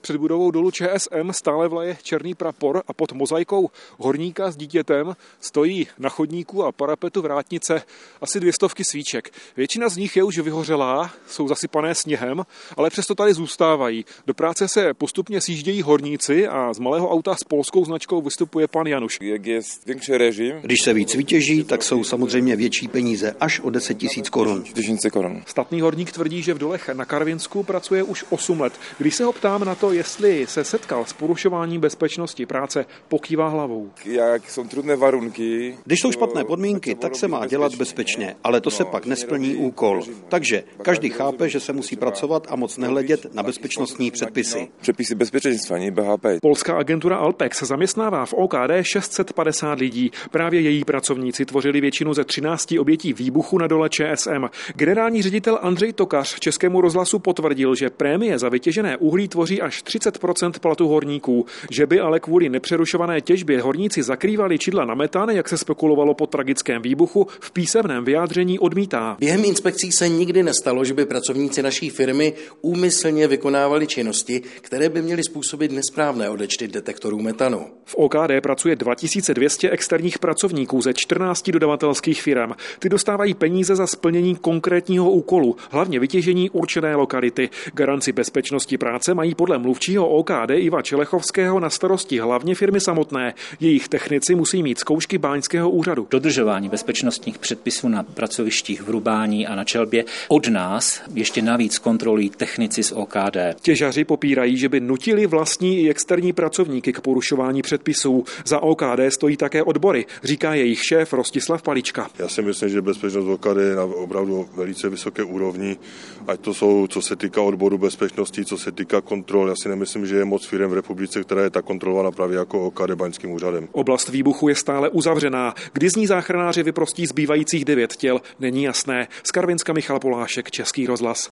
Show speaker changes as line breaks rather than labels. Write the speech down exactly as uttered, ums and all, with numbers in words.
Před budovou dolu Č S M stále vlaje černý prapor a pod mozaikou horníka s dítětem stojí na chodníku a parapetu vrátnice asi dvě stovky svíček. Většina z nich je už vyhořelá, jsou zasypané sněhem, ale přesto tady zůstávají. Do práce se postupně sjíždějí horníci a z malého auta s polskou značkou vystupuje pan Januš.
Když se víc vytěží, tak jsou samozřejmě větší peníze, až o deset tisíc korun.
Statný horník tvrdí, že v dolech na Karvinsku pracuje už osm let. Když se ho ptám na to, jestli se setkal s porušováním bezpečnosti práce, pokývá hlavou.
Jak jsou trudné varunky.
Když jsou špatné podmínky, tak se má dělat bezpečně, ale to se pak nesplní úkol. Takže každý chápe, že se musí pracovat a moc nehledět na bezpečnostní předpisy.
Předpisy bezpečenstva, ne B H P.
Polská agentura Alpex zaměstnává v O K D šest set padesát lidí. Právě její pracovníci tvořili většinu ze třinácti obětí výbuchu na dole Č S M. Generální ředitel Andřej Tokař Českému rozhlasu potvrdil, že prémie za vytěžené uhlí tvoří až třicet procent platu horníků, že by ale kvůli nepřerušované těžbě horníci zakrývali čidla na metan, jak se spekulovalo po tragickém výbuchu, v písemném vyjádření odmítá.
Během inspekcí se nikdy nestalo, že by pracovníci naší firmy úmyslně vykonávali činnosti, které by měly způsobit nesprávné odečty detektorů metanu.
V O K D pracuje dva tisíce dvě stě externích pracovníků ze čtrnácti dodavatelských firm. Ty dostávají peníze za splnění konkrétního úkolu, hlavně vytěžení určené lokality. Garanci bezpečnosti práce mají podle mluvčího O K D Iva Čelechovského na starosti hlavně firmy samotné. Jejich technici musí mít zkoušky báňského úřadu.
Dodržování bezpečnostních předpisů na pracovištích v Rubáni a na Čelbě od nás ještě navíc kontrolují technici z O K D.
Těžaři popírají, že by nutili vlastní i externí pracovníky k porušování předpisů. Za O K D stojí také odbory, říká jejich šéf Rostislav Palička.
Já si myslím, že bezpečnost O K D je na opravdu velice vysoké úrovni, ať to jsou, co se týká odboru bezpečnosti, co se týká kontrol. Já si nemyslím, že je moc firem v republice, která je tak kontrolována právě jako O K D báňským úřadem.
Oblast výbuchu je stále uzavřená. Kdy z ní záchranáři vyprostí zbývajících devět těl, není jasné. Z Karvinska Michal Polášek, Český rozhlas.